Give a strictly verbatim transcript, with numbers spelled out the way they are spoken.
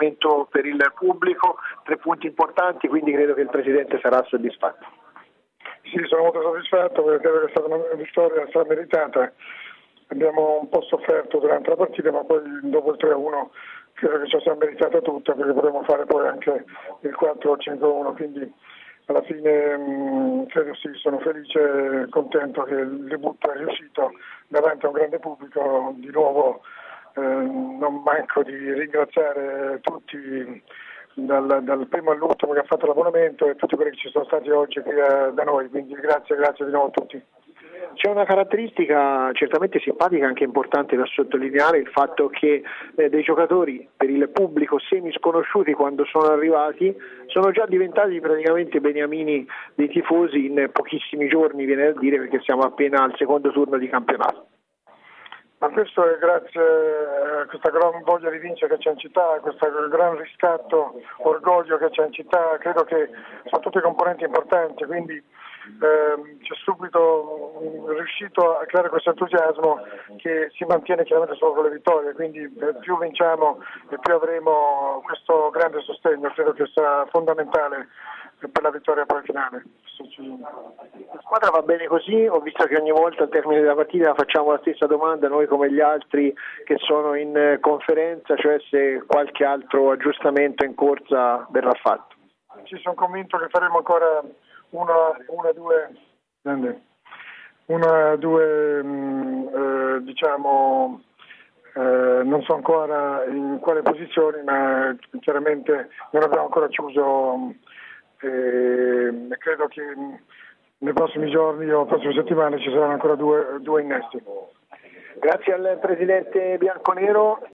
divertimento per il pubblico, tre punti importanti, quindi credo che il Presidente sarà soddisfatto. Sì, sono molto soddisfatto perché credo che è stata una vittoria strameritata. Abbiamo un po' sofferto durante la partita, ma poi dopo il tre a uno credo che ci sia meritata tutta, perché potremmo fare poi anche il quattro o cinque a uno, quindi alla fine mh, credo sì, sono felice e contento che il debutto è riuscito davanti a un grande pubblico. Di nuovo eh, non manco di ringraziare tutti dal, dal primo all'ultimo che ha fatto l'abbonamento e tutti quelli che ci sono stati oggi qui eh, da noi, quindi grazie, grazie di nuovo a tutti. C'è una caratteristica certamente simpatica, anche importante da sottolineare, il fatto che eh, dei giocatori per il pubblico semi sconosciuti quando sono arrivati sono già diventati praticamente beniamini dei tifosi in pochissimi giorni, viene da dire, perché siamo appena al secondo turno di campionato. Ma questo è grazie a questa gran voglia di vincere che c'è in città, a questo gran riscatto, orgoglio che c'è in città. Credo che sono tutti componenti importanti, quindi eh, c'è subito um, riuscito a creare questo entusiasmo che si mantiene chiaramente solo con le vittorie, quindi eh, più vinciamo e più avremo questo grande sostegno. Credo che sia fondamentale per la vittoria poi finale. La squadra va bene così? Ho visto che ogni volta al termine della partita facciamo la stessa domanda noi come gli altri che sono in conferenza, cioè se qualche altro aggiustamento in corsa verrà fatto. Ci sono convinto che faremo ancora una, una due una, due mh, eh, diciamo eh, non so ancora in quale posizioni, ma chiaramente non abbiamo ancora chiuso. E credo che nei prossimi giorni o prossime settimane ci saranno ancora due, due innesti. Grazie al Presidente Bianconero.